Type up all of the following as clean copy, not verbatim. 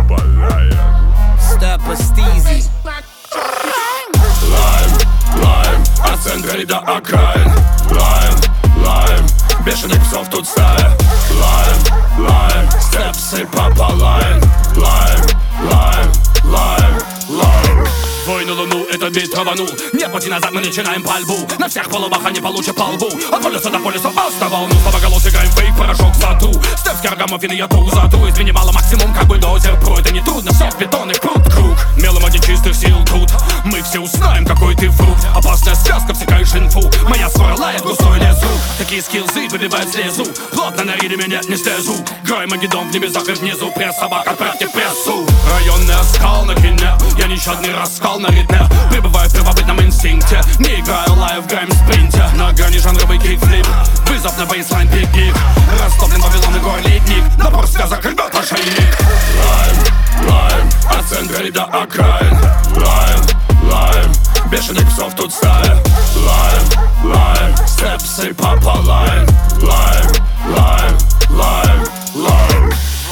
Степа Стизи. Лайм, лайм, от центра и до окраин. Лайм, лайм, бешеных псов тут стая. Лайм, лайм, степсы папа лайм. Лайм, лайм, лайм, лайм. Вой на луну, этот бит траванул. Не пути назад, мы начинаем пальбу. На всех полубах они получат по лбу. От полюса до полюса, на волну. Слава голос, играем фейк, порошок в зату. Степ с Каргамов, я ту за ту. Из минимала максимум, как бы дозер про. Это не трудно, всех бетонных пруд круг. Мелом один чистых сил тут. Мы все узнаем, какой ты фрукт. Опасная связка, всекаешь инфу. Моя скоро лает густой лесу. Такие скиллзы выбивают слезу. Плотно нарили меня, не стезу. Грой Магеддон в небесах и внизу. Пресс собак, отправьте в прессу. Районный оскал на кине. Я нещадный раскал на ритме. Пребываю в первобытном инстинкте. Не играю лайв в грайм-спринте. На грани жанровый кикфлип. Вызов на бейслайн пикник. Растоплен Вавилон и горлитник. Напор связок, ребята, шейник. Лайм, лайм, от центра и до окраин. Лайм, лайм, бешеных псов тут стая. Лайм, лайм, степсы папа лайм. Лайм, лайм, лайм, лайм.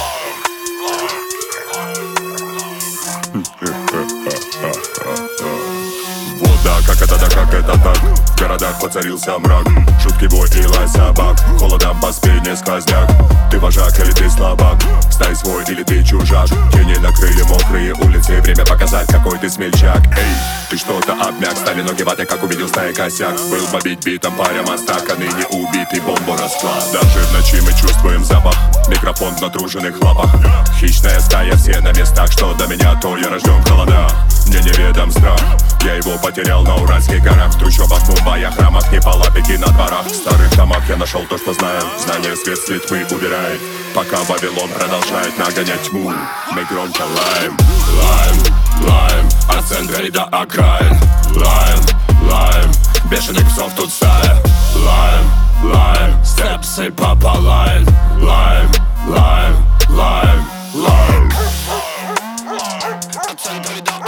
Вот да, как это да, как это так. В городах воцарился мрак. Шутки, бой и лай собак. Холодом по спине сквозняк. Ты вожак или ты слабак? Стай свой или ты чужак? Тени накрыли мокрые улицы. Время показать, какой ты смельчак. Эй, ты что-то обмяк. Стали ноги ваты, как увидел стая косяк. Был побить битом паря мостак, а ныне убитый бомбу расклад. Даже в ночи мы чувствуем запах. Микрофон в натруженных лапах. Хищная стая, все на местах. Что до меня, то я рожден в холодах. Мне неведом страх. Я его потерял на Уральских горах. В трущобах, Мумбаях, храмах, не по лапике на дворах. В старых домах я нашел то, что знаю. Знание свет с тьмы убирает. Пока Вавилон продолжает нагонять тьму, мы громко лаем. Лаем, лаем, от центра и до окраин. Лаем, лаем, бешеных псов тут стая. Лаем, лаем, степсы папа лаем. Лаем, лаем, лаем, лаем. От центра и до